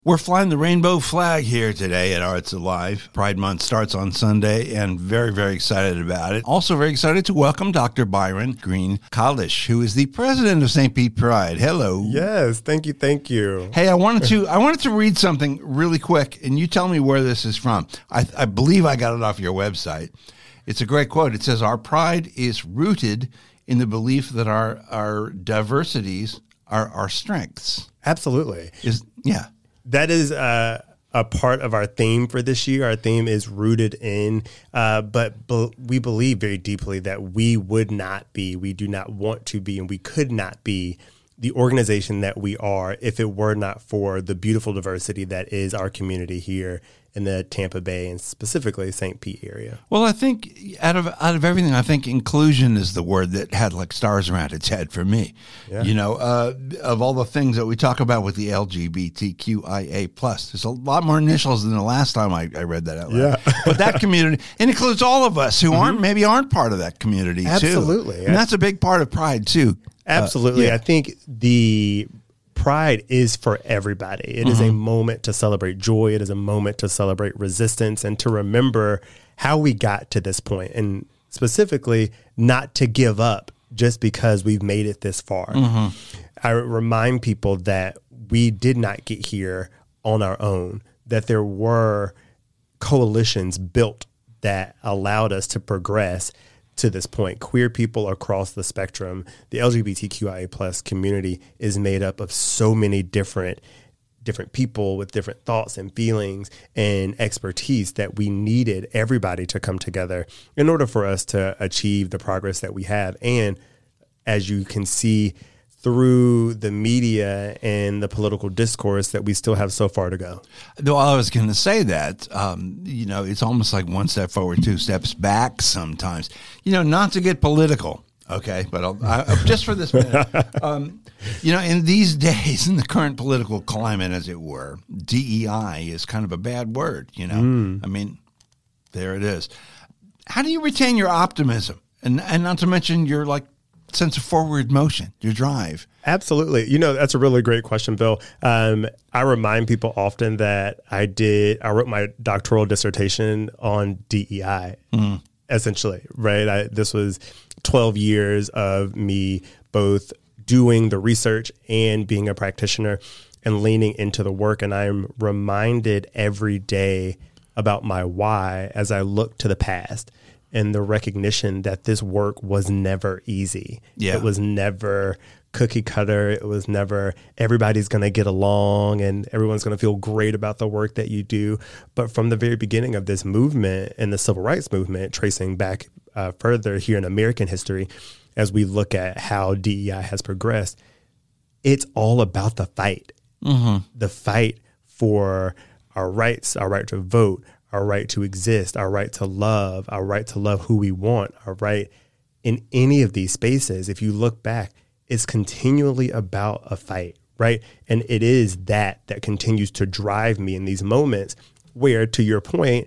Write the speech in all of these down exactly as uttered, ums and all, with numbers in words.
We're flying the rainbow flag here today at Arts Alive. Pride Month starts on Sunday, and very, very excited about it. Also very excited to welcome Doctor Byron Green Kalish, who is the president of Saint Pete Pride. Hello. Yes, thank you, thank you. Hey, I wanted to I wanted to read something really quick, and you tell me where this is from. I, I believe I got it off your website. It's a great quote. It says, "Our pride is rooted in the belief that our our diversities are our strengths." Absolutely. Is yeah. That is uh, a part of our theme for this year. Our theme is rooted in, uh, but be- we believe very deeply that we would not be, we do not want to be, and we could not be the organization that we are if it were not for the beautiful diversity that is our community here in the Tampa Bay and specifically Saint Pete area. Well, I think out of out of everything, I think inclusion is the word that had like stars around its head for me. Yeah. You know, uh, of all the things that we talk about with the L G B T Q I A plus, there's a lot more initials than the last time I, I read that out loud. Yeah. But that community, it includes all of us who mm-hmm. aren't maybe aren't part of that community Absolutely. too. Absolutely. And that's a big part of Pride too. Absolutely. Uh, yeah. I think the Pride is for everybody. It mm-hmm. is a moment to celebrate joy. It is a moment to celebrate resistance and to remember how we got to this point, and specifically not to give up just because we've made it this far. Mm-hmm. I remind people that we did not get here on our own, that there were coalitions built that allowed us to progress to this point. Queer people across the spectrum, the L G B T Q I A plus community is made up of so many different different people with different thoughts and feelings and expertise that we needed everybody to come together in order for us to achieve the progress that we have. And as you can see through the media and the political discourse, that we still have so far to go. Though I was going to say that, um, you know, it's almost like one step forward, two steps back sometimes. You know, not to get political, okay, but I'll, I, just for this minute, um, you know, in these days, in the current political climate, as it were, D E I is kind of a bad word, you know. Mm. I mean, there it is. How do you retain your optimism? And, and not to mention your, like, sense of forward motion, your drive? Absolutely. You know, that's a really great question, Bill. Um, I remind people often that I did, I wrote my doctoral dissertation on D E I, mm. essentially, right? I, this was twelve years of me both doing the research and being a practitioner and leaning into the work. And I'm reminded every day about my why as I look to the past, and the recognition that this work was never easy. Yeah. It was never cookie cutter. It was never everybody's going to get along and everyone's going to feel great about the work that you do. But from the very beginning of this movement and the civil rights movement, tracing back uh, further here in American history, as we look at how D E I has progressed, it's all about the fight. Mm-hmm. The fight for our rights, our right to vote, our right to exist, our right to love, our right to love who we want, our right in any of these spaces. If you look back, it's continually about a fight, right? And it is that that continues to drive me in these moments where, to your point,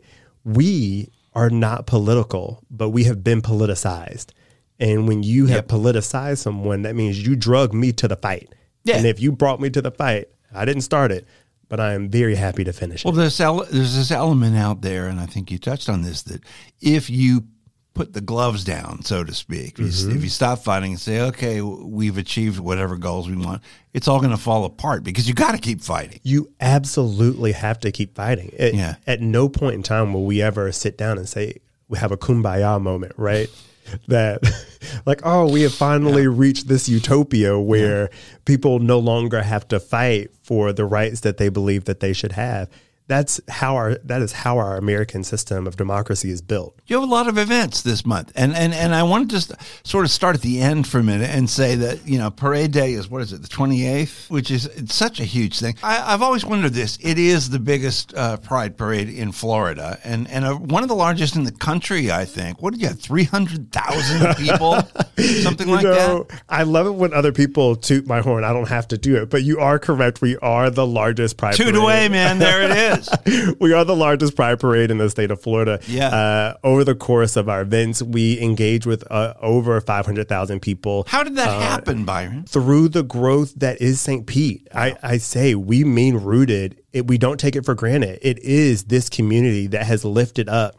we are not political, but we have been politicized. And when you have yep. politicized someone, that means you drug me to the fight. Yeah. And if you brought me to the fight, I didn't start it, but I am very happy to finish well, it. Well, there's, ele- there's this element out there, and I think you touched on this, that if you put the gloves down, so to speak, mm-hmm. if you stop fighting and say, okay, we've achieved whatever goals we want, it's all going to fall apart because you got to keep fighting. You absolutely have to keep fighting. It, yeah. At no point in time will we ever sit down and say, we have a kumbaya moment, right? That like, oh, we have finally yeah. reached this utopia where yeah. people no longer have to fight for the rights that they believe that they should have. That's how our that is how our American system of democracy is built. You have a lot of events this month, and and and I want to just sort of start at the end for a minute and say that, you know, Parade Day is, what is it, the twenty-eighth, which is it's such a huge thing. I, I've always wondered this. It is the biggest uh, Pride Parade in Florida, and and a, one of the largest in the country, I think. What did you have, three hundred thousand people, something you like know, that? I love it when other people toot my horn. I don't have to do it, but you are correct. We are the largest Pride Toot Parade. away, man. There it is. is. We are the largest pride parade in the state of Florida. Yeah. Uh, over the course of our events, we engage with uh, over five hundred thousand people. How did that uh, happen, Byron? Through the growth that is Saint Pete. I, I say we mean rooted. It, we don't take it for granted. It is this community that has lifted up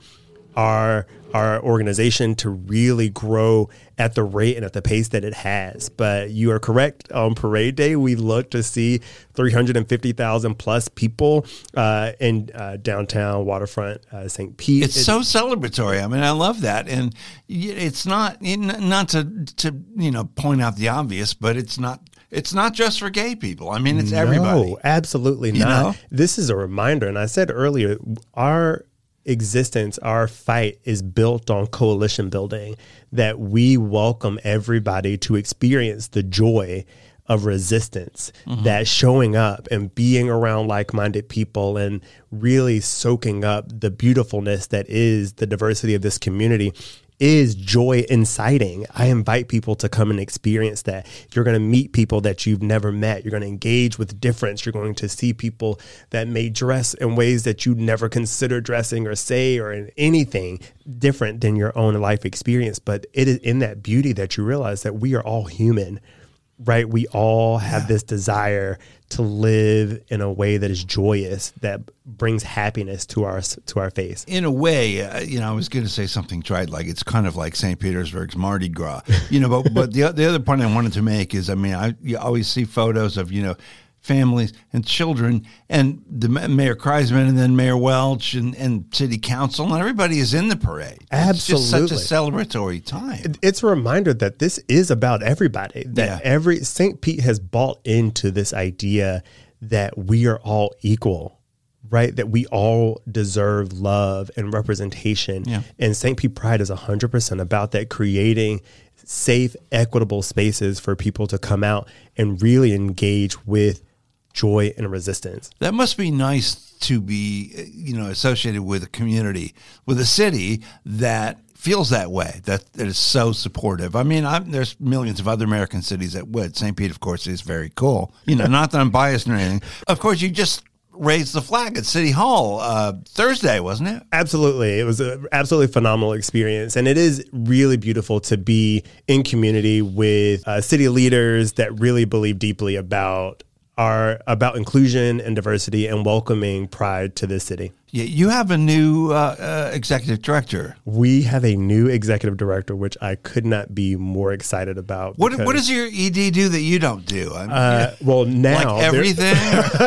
our our organization to really grow at the rate and at the pace that it has. But you are correct. On parade day, we look to see three hundred fifty thousand plus people uh, in uh, downtown waterfront uh, Saint Pete. It's, it's so celebratory. I mean, I love that, and it's not not to to you know point out the obvious, but it's not. It's not just for gay people. I mean, it's no, everybody. No, absolutely you not. Know? This is a reminder, and I said earlier, our existence, our fight is built on coalition building, that we welcome everybody to experience the joy of resistance, mm-hmm. that showing up and being around like-minded people and really soaking up the beautifulness that is the diversity of this community is joy inciting. I invite people to come and experience that. You're going to meet people that you've never met. You're going to engage with difference. You're going to see people that may dress in ways that you never considered dressing or say or in anything different than your own life experience. But it is in that beauty that you realize that we are all human, right? We all have yeah. this desire to live in a way that is joyous, that brings happiness to our to our face. In a way, uh, you know, I was going to say something trite, like it's kind of like Saint Petersburg's Mardi Gras, you know. But but the the other point I wanted to make is, I mean, I you always see photos of you know families and children, and the Mayor Kreisman, and then Mayor Welch, and, and City Council, and everybody is in the parade. Absolutely, it's just such a celebratory time. It's a reminder that this is about everybody. That yeah. every Saint Pete has bought into this idea that we are all equal, right? That we all deserve love and representation. Yeah. And Saint Pete Pride is one hundred percent about that, creating safe, equitable spaces for people to come out and really engage with joy and resistance. That must be nice to be, you know, associated with a community, with a city that feels that way, that, that is so supportive. I mean, I'm, there's millions of other American cities that would. Saint Pete, of course, is very cool. You know, not that I'm biased or anything. Of course, you just raised the flag at City Hall uh, Thursday, wasn't it? Absolutely. It was an absolutely phenomenal experience. And it is really beautiful to be in community with uh, city leaders that really believe deeply about our about inclusion and diversity and welcoming pride to this city. Yeah, you have a new uh, uh, executive director. We have a new executive director, which I could not be more excited about. What What does your E D do that you don't do? I mean, uh, well, now like everything.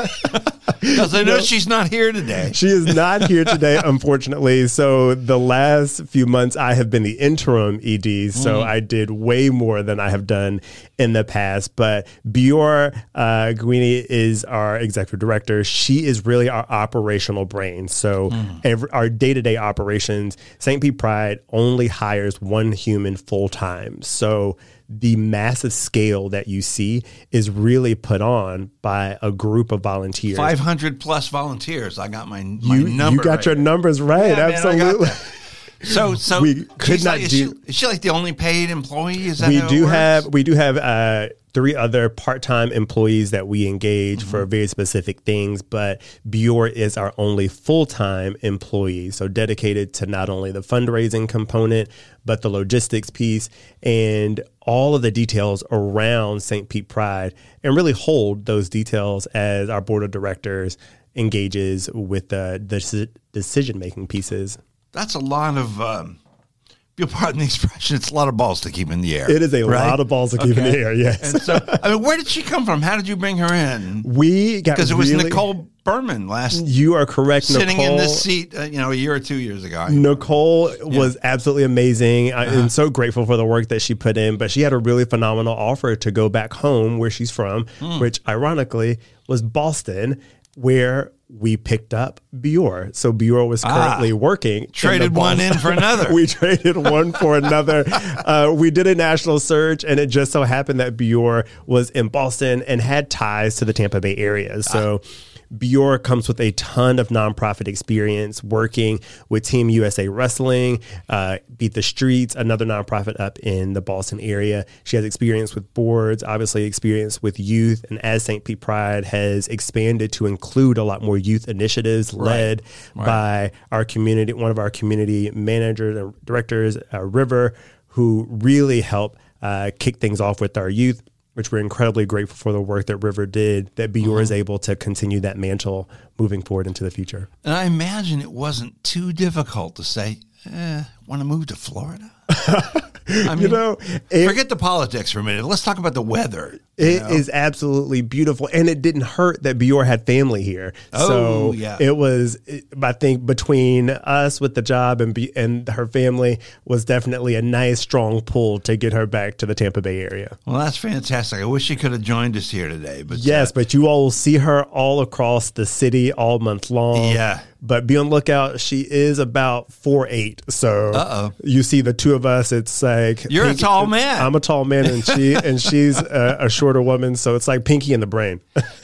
Because I know no, she's not here today. She is not here today, unfortunately. So the last few months, I have been the interim E D. So mm. I did way more than I have done in the past. But Bior uh, Guini is our executive director. She is really our operational brain. So mm. every, our day-to-day operations, Saint Pete Pride only hires one human full-time. So the massive scale that you see is really put on by a group of volunteers. five hundred plus volunteers. I got my, my you, number You got right. your numbers right. Yeah, Absolutely. Man, so, so we could not like, is, do, she, is she like the only paid employee? Is that we how do it works? have, we do have, uh, three other part-time employees that we engage mm-hmm. for very specific things, but Bior is our only full-time employee. So dedicated to not only the fundraising component, but the logistics piece and all of the details around Saint Pete Pride, and really hold those details as our board of directors engages with the, the decision-making pieces. That's a lot of, um, you'll pardon the expression, it's a lot of balls to keep in the air. It is a right? lot of balls to keep okay. in the air, yes. And so, I mean, where did she come from? How did you bring her in? We got Because it was really, Nicole Berman last. You are correct, sitting Nicole. in this seat, uh, you know, a year or two years ago. Nicole yeah. was absolutely amazing. I uh-huh. am so grateful for the work that she put in, but she had a really phenomenal offer to go back home where she's from, mm. which ironically was Boston, where we picked up Bior. So Bior was currently ah, working. Traded in one in for another. We traded one for another. Uh, we did a national search, and it just so happened that Bior was in Boston and had ties to the Tampa Bay area. So ah. Bior comes with a ton of nonprofit experience working with Team U S A Wrestling, uh, Beat the Streets, another nonprofit up in the Boston area. She has experience with boards, obviously experience with youth, and as Saint Pete Pride has expanded to include a lot more youth initiatives Right. led Right. by our community, one of our community managers and directors, uh, River, who really helped uh, kick things off with our youth, which we're incredibly grateful for the work that River did, that Bior mm-hmm. is able to continue that mantle moving forward into the future. And I imagine it wasn't too difficult to say, eh, want to move to Florida? I mean, you know, it, forget the politics for a minute. Let's talk about the weather. It know? is absolutely beautiful. And it didn't hurt that Bior had family here. Oh, so yeah. it was, I think, between us with the job and be, and her family was definitely a nice, strong pull to get her back to the Tampa Bay area. Well, that's fantastic. I wish she could have joined us here today. But yes, uh, but you all will see her all across the city all month long. Yeah. But be on the lookout. She is about four eight. So Uh-oh. you see the two of us, it's like you're Pinky, a tall man. I'm a tall man, and she and she's a, a shorter woman. So it's like Pinky in the Brain.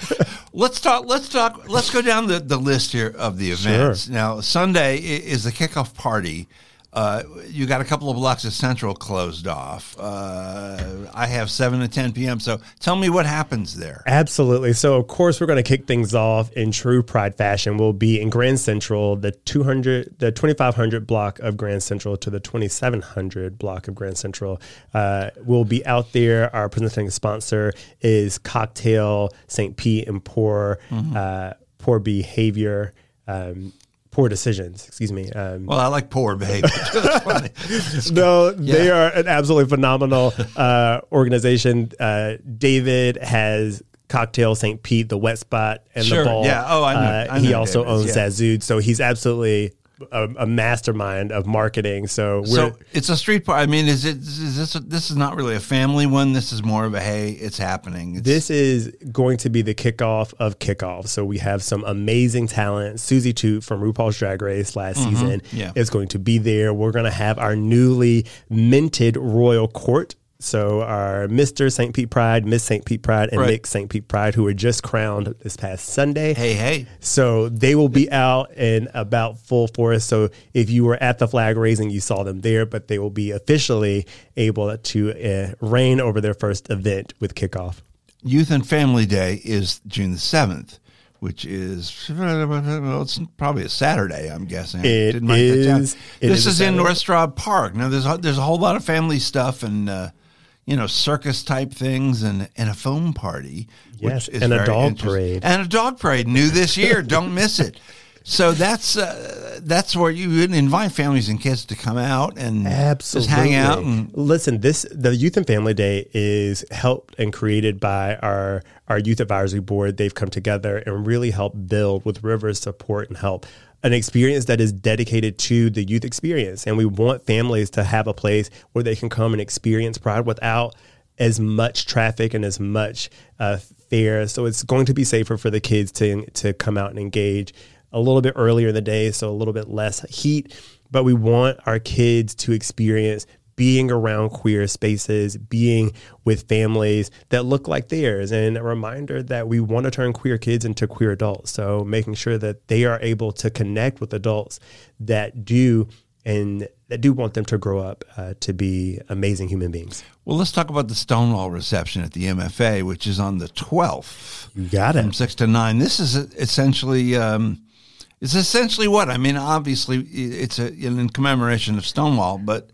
Let's talk. Let's talk. Let's go down the, the list here of the events. Sure. Now, Sunday is the kickoff party. Uh, you got a couple of blocks of Central closed off. Uh, I have seven to ten p.m. So tell me what happens there. Absolutely. So, of course, we're going to kick things off in true Pride fashion. We'll be in Grand Central, the two hundred, the twenty-five hundred block of Grand Central to the twenty-seven hundred block of Grand Central. Uh, we'll be out there. Our presenting sponsor is Cocktail Saint Pete and Poor, mm-hmm. uh, Poor Behavior. Um, Poor Decisions, excuse me. Um, well, I like Poor Behavior. That's funny. no, yeah. They are an absolutely phenomenal uh, organization. Uh, David has Cocktail Saint Pete, the wet spot, and sure. the ball. Yeah. Oh, I know. Uh, I know he also David's, owns yeah. Zazood, so he's absolutely a, a mastermind of marketing. So, we're, so it's a street party. I mean, is it? Is this? This is not really a family one. This is more of a hey, it's happening. It's, this is going to be the kickoff of kickoff. So we have some amazing talent. Susie Toot from RuPaul's Drag Race last mm-hmm. season yeah. is going to be there. We're going to have our newly minted royal court. So our Mister Saint Pete Pride, Miss Saint Pete Pride, and right. Mick Saint Pete Pride, who were just crowned this past Sunday. Hey, hey. So they will be out and about full force. So if you were at the flag raising, you saw them there, but they will be officially able to uh, reign over their first event with kickoff. Youth and Family Day is June the seventh. Which is, well, it's probably a Saturday, I'm guessing. It Didn't write that down. is. It this is a is in Saturday. North Stroud Park. Now, there's a, there's a whole lot of family stuff and, uh, you know, circus type things and, and a foam party. Yes, which is and a very dog interesting. parade. And a dog parade. New this year. Don't miss it. So that's uh, that's where you would invite families and kids to come out and Absolutely. just hang out. And listen, this the Youth and Family Day is helped and created by our our Youth Advisory Board. They've come together and really helped build with River's support and help an experience that is dedicated to the youth experience. And we want families to have a place where they can come and experience Pride without as much traffic and as much uh, fare. So it's going to be safer for the kids to to come out and engage a little bit earlier in the day, so a little bit less heat, but we want our kids to experience being around queer spaces, being with families that look like theirs, and a reminder that we want to turn queer kids into queer adults. So making sure that they are able to connect with adults that do and that do want them to grow up uh, to be amazing human beings. well, let's talk about the Stonewall reception at the M F A, which is on the twelfth. You got it. From six to nine. This is essentially... Um, It's essentially what? I mean, obviously, it's a, in commemoration of Stonewall, but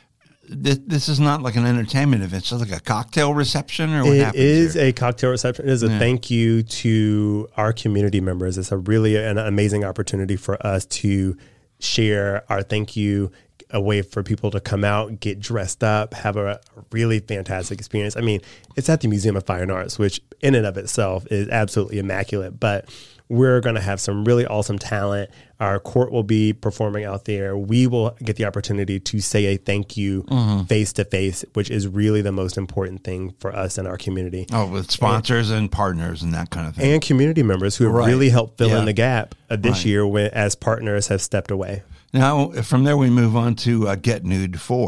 th- this is not like an entertainment event. It's like a cocktail reception or what It happens is here? a cocktail reception. It is a Yeah. thank you to our community members. It's a really an amazing opportunity for us to share our thank you, a way for people to come out, get dressed up, have a really fantastic experience. I mean, it's at the Museum of Fine Arts, which in and of itself is absolutely immaculate, but we're going to have some really awesome talent. Our court will be performing out there. We will get the opportunity to say a thank you face to face, which is really the most important thing for us in our community. Oh, with sponsors and, and partners and that kind of thing. And community members who have Right. really helped fill Yeah. in the gap uh, this Right. year when, as partners have stepped away. Now, from there, we move on to uh, Get Nude four,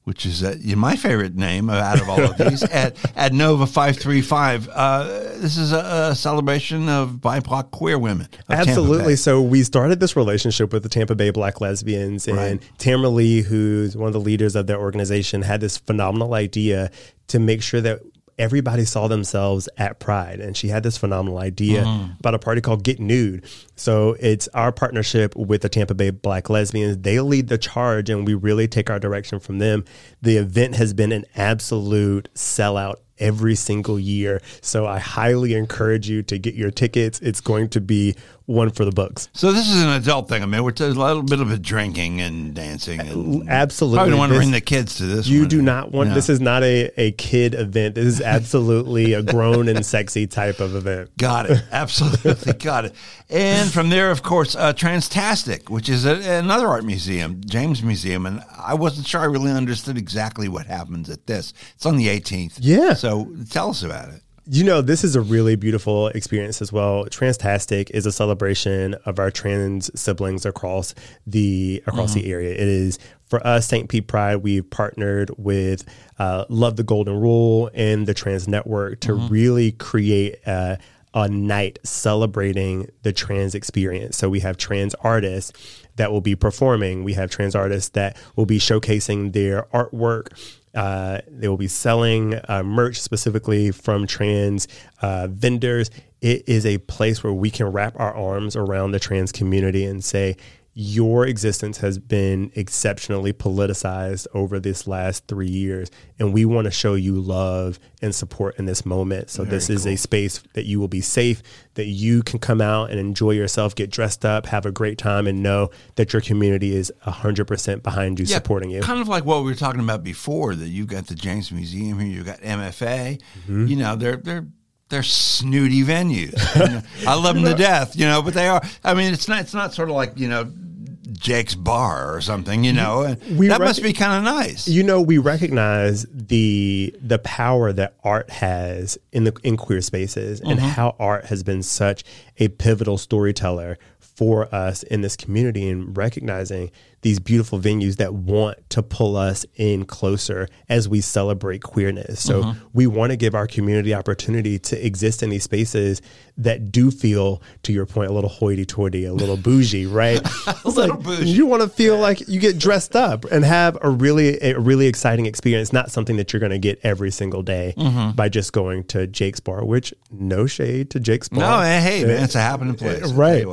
which is uh, my favorite name out of all of these, at, at Nova five three five. Uh, this is a, a celebration of B I P O C queer women. Absolutely. So we started this relationship with the Tampa Bay Black Lesbians, and right. Tamara Lee, who's one of the leaders of their organization, had this phenomenal idea to make sure that everybody saw themselves at Pride. And she had this phenomenal idea mm. about a party called Get Nude. So it's our partnership with the Tampa Bay Black Lesbians. They lead the charge, and we really take our direction from them. The event has been an absolute sellout every single year. So I highly encourage you to get your tickets. It's going to be one for the books. So this is an adult thing. I mean, we're a little bit of a drinking and dancing. And absolutely. Probably don't want to bring the kids to this You one. do not want, no. This is not a, a kid event. This is absolutely a grown and sexy type of event. Got it. Absolutely. Got it. And from there, of course, uh, Transtastic, which is a, another art museum, James Museum. And I wasn't sure I really understood exactly what happens at this. It's on the eighteenth. Yeah. So tell us about it. You know, this is a really beautiful experience as well. Transtastic is a celebration of our trans siblings across the across mm-hmm. the area. It is, for us, Saint Pete Pride, we've partnered with uh, Love the Golden Rule and the Trans Network to mm-hmm. really create a, a night celebrating the trans experience. So we have trans artists that will be performing. We have trans artists that will be showcasing their artwork. Uh, they will be selling uh, merch specifically from trans uh, vendors. It is a place where we can wrap our arms around the trans community and say, your existence has been exceptionally politicized over this last three years, and we want to show you love and support in this moment. So Very this is cool. a space that you will be safe, that you can come out and enjoy yourself, get dressed up, have a great time, and know that your community is one hundred percent behind you, yeah, supporting you. Kind of like what we were talking about before, that you've got the James Museum here, you've got M F A. Mm-hmm. You know, they're they're they're snooty venues. You know, I love them to death, you know, but they are. I mean, it's not it's not sort of like, you know, Jake's Bar or something, you know. We that rec- must be kind of nice. You know, we recognize the the power that art has in the in queer spaces, mm-hmm. and how art has been such a pivotal storyteller for us in this community, and recognizing these beautiful venues that want to pull us in closer as we celebrate queerness. So mm-hmm. we want to give our community opportunity to exist in these spaces that do feel, to your point, a little hoity-toity, a little bougie, right? a little like, bougie. You want to feel like you get dressed up and have a really, a really exciting experience, not something that you're going to get every single day mm-hmm. by just going to Jake's Bar, which, no shade to Jake's Bar. No, hey, man, it's a happening place. Right.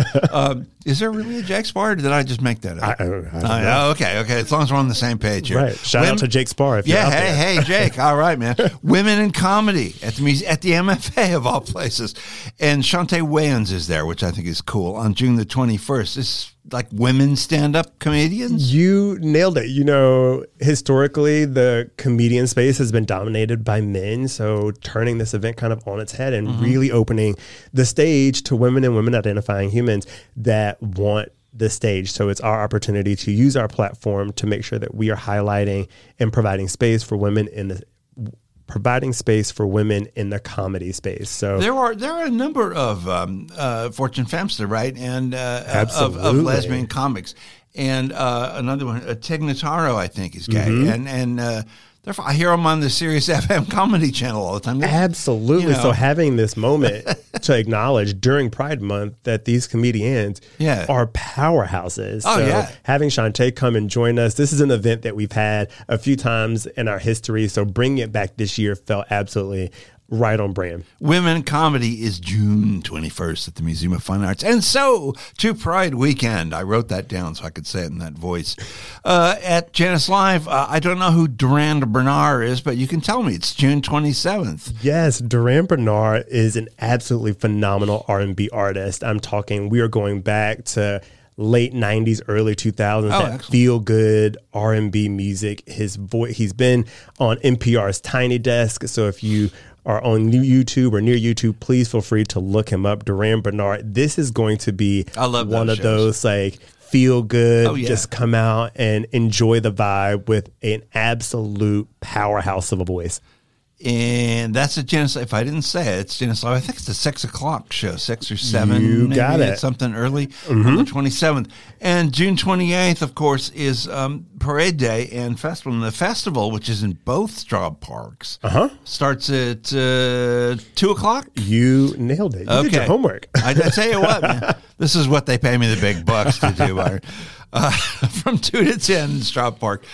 um, is there really a Jake's Bar, or did I just make that up? I, I don't, I don't oh, know. Okay, okay. As long as we're on the same page here. Right. Shout Women, out to Jake's Bar if yeah, you're out hey, there. hey, Jake. All right, man. Women in Comedy at the muse- at the M F A of all places. And Shantae Wayans is there, which I think is cool, on June the twenty-first. This like women stand-up comedians? You nailed it. You know, historically, the comedian space has been dominated by men. So turning this event kind of on its head and mm-hmm. really opening the stage to women and women identifying humans that want the stage. So it's our opportunity to use our platform to make sure that we are highlighting and providing space for women in the providing space for women in the comedy space. So there are there are a number of um, uh, Fortune Femster, right, and uh, Absolutely. Of, of lesbian comics, and uh, another one, uh, Tig Notaro, I think, is gay, mm-hmm. and and uh, therefore I hear them on the Sirius F M comedy channel all the time. They're, Absolutely. You know. So having this moment to acknowledge during Pride Month that these comedians yeah. are powerhouses. Oh, so yeah. having Shantae come and join us, this is an event that we've had a few times in our history. So bringing it back this year felt absolutely right on brand. Women Comedy is June twenty-first at the Museum of Fine Arts. And so to Pride Weekend. I wrote that down so I could say it in that voice. Uh, at Janice Live, uh, I don't know who Durand Bernard is, but you can tell me. It's June twenty-seventh. Yes, Durand Bernard is an absolutely phenomenal R and B artist. I'm talking, we are going back to late nineties, early two thousands, oh, that excellent. feel good R and B music. His voice, he's been on N P R's Tiny Desk. So if you are on YouTube or near YouTube, please feel free to look him up. Durand Bernard. This is going to be I love one of shows. those like feel good, oh, yeah. just come out and enjoy the vibe with an absolute powerhouse of a voice. And that's at Genesis. If I didn't say it, it's Genesis. I think it's a six o'clock show, six or seven. You maybe. got it. It's something early mm-hmm. on the twenty-seventh. And June twenty-eighth, of course, is um, Parade Day and Festival. And the festival, which is in both Straub Parks, uh-huh. starts at uh, two o'clock. You nailed it. You okay. did your homework. I, I tell you what, man, this is what they pay me the big bucks to do. Uh, from two to ten in Straub Park.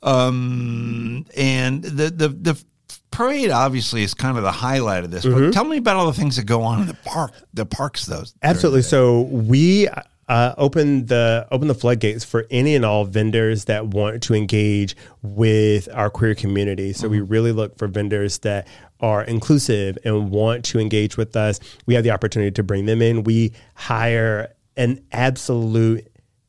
Um, and the, the, the parade obviously is kind of the highlight of this, mm-hmm. but tell me about all the things that go on in the park, the parks, those. Absolutely. So we, uh, open the, open the floodgates for any and all vendors that want to engage with our queer community. So mm-hmm. we really look for vendors that are inclusive and want to engage with us. We have the opportunity to bring them in. We hire an absolute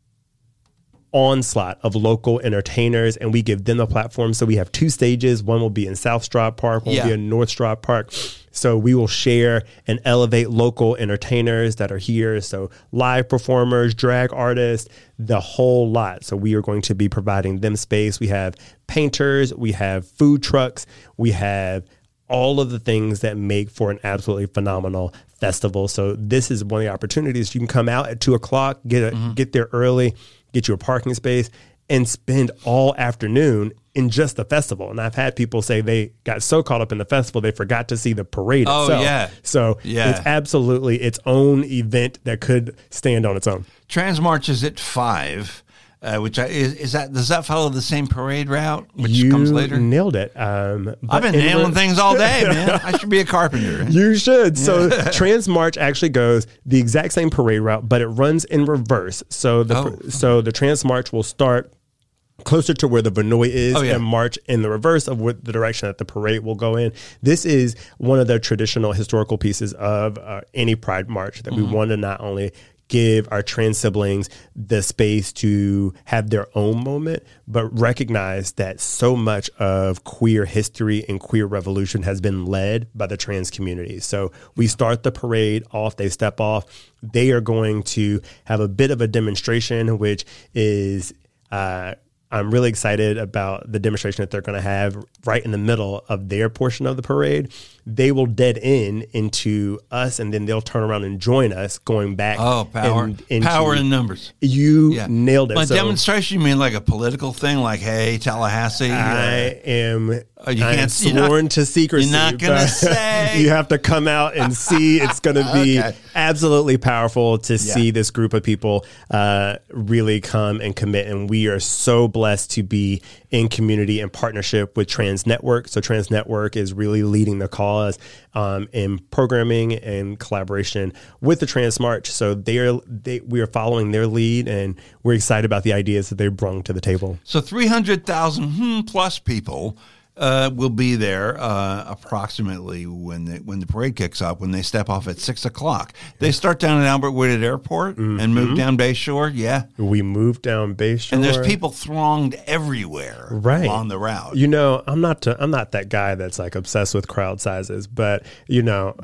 onslaught of local entertainers, and we give them a platform. So we have two stages. One will be in South Straub Park, one yeah. will be in North Straub Park. So we will share and elevate local entertainers that are here. So live performers, drag artists, the whole lot. So we are going to be providing them space. We have painters, we have food trucks, we have all of the things that make for an absolutely phenomenal festival. So this is one of the opportunities. You can come out at two o'clock, get a, mm-hmm. get there early, get you a parking space, and spend all afternoon in just the festival. And I've had people say they got so caught up in the festival, they forgot to see the parade oh, itself. Yeah. So yeah. it's absolutely its own event that could stand on its own. Transmarch is at five. Uh, which I, is, is that does that follow the same parade route, which you comes later? Nailed it. Um, I've been nailing things all day, man. I should be a carpenter. You should. So Transmarch actually goes the exact same parade route, but it runs in reverse. So the oh. so the Transmarch will start closer to where the Vinoy is oh, yeah. and march in the reverse of what the direction that the parade will go in. This is one of the traditional historical pieces of uh, any Pride March that mm-hmm. we want to not only give our trans siblings the space to have their own moment, but recognize that so much of queer history and queer revolution has been led by the trans community. So we start the parade off, they step off. They are going to have a bit of a demonstration, which is, uh, I'm really excited about the demonstration that they're going to have right in the middle of their portion of the parade. They will dead end into us, and then they'll turn around and join us going back. Oh, power. And, into, power in numbers. You yeah. nailed it. By so, demonstration, you mean like a political thing, like, hey, Tallahassee? I uh, am oh, you I can't, am sworn not, to secrecy. You're not going to say. You have to come out and see. It's going to be okay. absolutely powerful to yeah. see this group of people uh, really come and commit. And we are so blessed to be in community and partnership with Trans Network. So Trans Network is really leading the cause um, in programming and collaboration with the Trans March. So they are, they, we are following their lead, and we're excited about the ideas that they've brought to the table. So three hundred thousand hmm, plus people uh, will be there uh, approximately when the, when the parade kicks up, when they step off at six o'clock. They start down at Albert Woodard Airport mm-hmm. and move down Bayshore. Yeah. We move down Bayshore. And there's people thronged everywhere right. on the route. You know, I'm not I'm not that guy that's like obsessed with crowd sizes, but you know,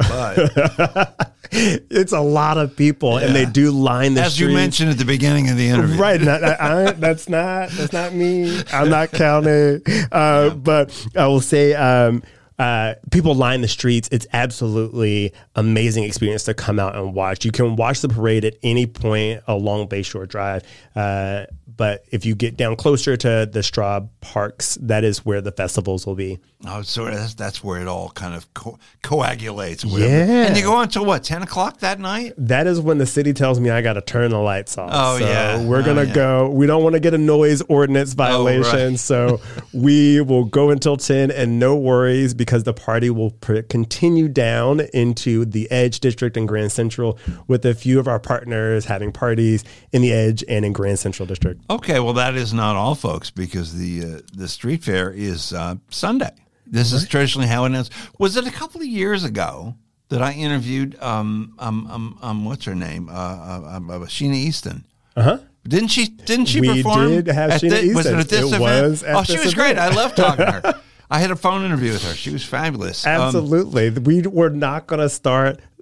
but. It's a lot of people, yeah. and they do line the As streets. you mentioned at the beginning of the interview. Right. Not, I, I, that's not that's not me. I'm not counting. Uh, yeah. But I will say um, uh, people line the streets. It's absolutely amazing experience to come out and watch. You can watch the parade at any point along Bayshore Drive. Uh, but if you get down closer to the Straub Parks, that is where the festivals will be. Oh, so that's, that's where it all kind of co- coagulates. Yeah. And you go on until what, ten o'clock that night? That is when the city tells me I got to turn the lights off. Oh, so yeah. We're oh, going to yeah. go. We don't want to get a noise ordinance violation. Oh, right. So we will go until ten, and no worries, because the party will pr- continue down into the Edge District and Grand Central, with a few of our partners having parties in the Edge and in Grand Central District. Okay, well, that is not all, folks, because the uh, the street fair is uh, Sunday. This is traditionally how it ends. Was it a couple of years ago that I interviewed, um, um, um, um what's her name, uh, uh, uh, Sheena Easton? Uh-huh. Didn't she, didn't she we perform? We did have at Sheena the, Easton. Was it at this it event? Was at oh, this she was event. great. I love talking to her. I had a phone interview with her. She was fabulous. Absolutely. Um, we were not going to start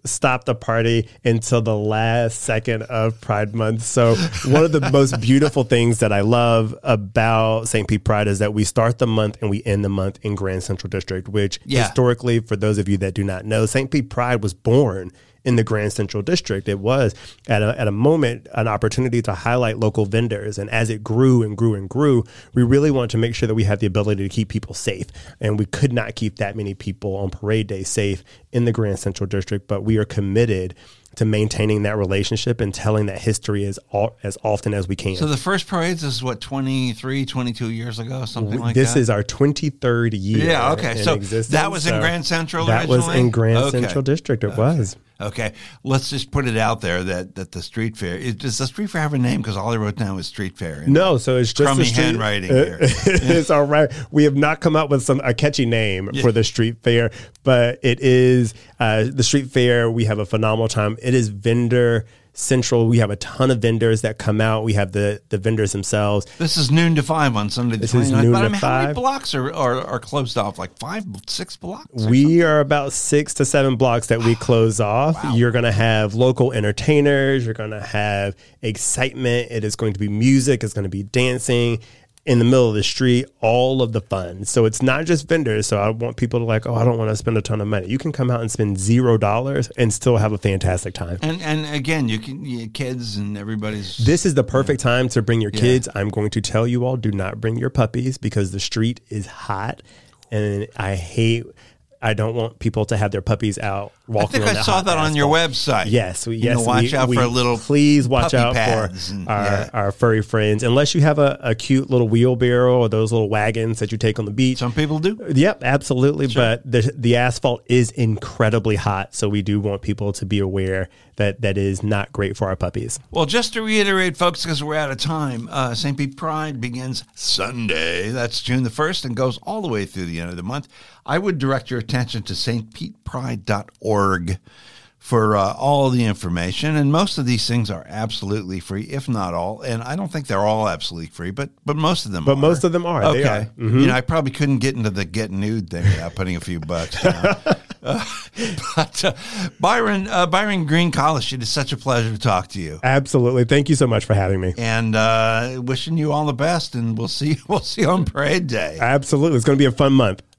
stop the party until the last second of Pride Month. So one of the most beautiful things that I love about Saint Pete Pride is that we start the month and we end the month in Grand Central District, which yeah. historically, for those of you that do not know, Saint Pete Pride was born in the Grand Central District. It was at a, at a moment, an opportunity to highlight local vendors. And as it grew and grew and grew, we really wanted to make sure that we had the ability to keep people safe. And we could not keep that many people on parade day safe in the Grand Central District, but we are committed to maintaining that relationship and telling that history as all, as often as we can. So the first parades is what, twenty-three, twenty-two years ago, something like this that? This is our twenty-third year. Yeah, okay. So existence. that was in so Grand Central That originally? was in Grand okay. Central District. It okay. was. Okay, let's just put it out there that, that the street fair, it, does the street fair have a name? Because all I wrote down was street fair. No, so it's just crummy a street, handwriting here. It's all right. We have not come up with some a catchy name yeah. for the street fair, but it is uh, the street fair. We have a phenomenal time. It is vendor central. We have a ton of vendors that come out. We have the, the vendors themselves. This is noon to five on Sunday the This is twenty-ninth. noon But to I mean, five. how many blocks are, are, are closed off? Like five, six blocks? We something? are about six to seven blocks that we close off. Wow. You're going to have local entertainers. You're going to have excitement. It is going to be music. It's going to be dancing in the middle of the street, all of the fun. So it's not just vendors. So I want people to like, oh, I don't want to spend a ton of money. You can come out and spend zero dollars and still have a fantastic time. And and again, you can you, kids and everybody's. This is the perfect yeah. time to bring your Yeah. kids. I'm going to tell you all, do not bring your puppies because the street is hot, and I hate. I don't want people to have their puppies out walking. I think on I that saw hot that on your asphalt. website. Yes, we, you yes. know, watch we, out we, for a little. Please watch puppy out pads for and, our, yeah. our furry friends. Unless you have a, a cute little wheelbarrow or those little wagons that you take on the beach. Some people do. Yep, absolutely. Sure. But the the asphalt is incredibly hot, so we do want people to be aware that that is not great for our puppies. Well, just to reiterate, folks, because we're out of time, uh, Saint Pete Pride begins Sunday. That's June the first and goes all the way through the end of the month. I would direct your attention to s t pete pride dot org for uh, all the information. And most of these things are absolutely free, if not all. And I don't think they're all absolutely free, but but most of them But are. most of them are. Okay. They are. Mm-hmm. You know, I probably couldn't get into the get nude thing without putting a few bucks down. uh, but uh, Byron, uh, Byron Green College, it is such a pleasure to talk to you. Absolutely. Thank you so much for having me. And uh, wishing you all the best. And we'll see, we'll see you on Parade Day. Absolutely. It's going to be a fun month.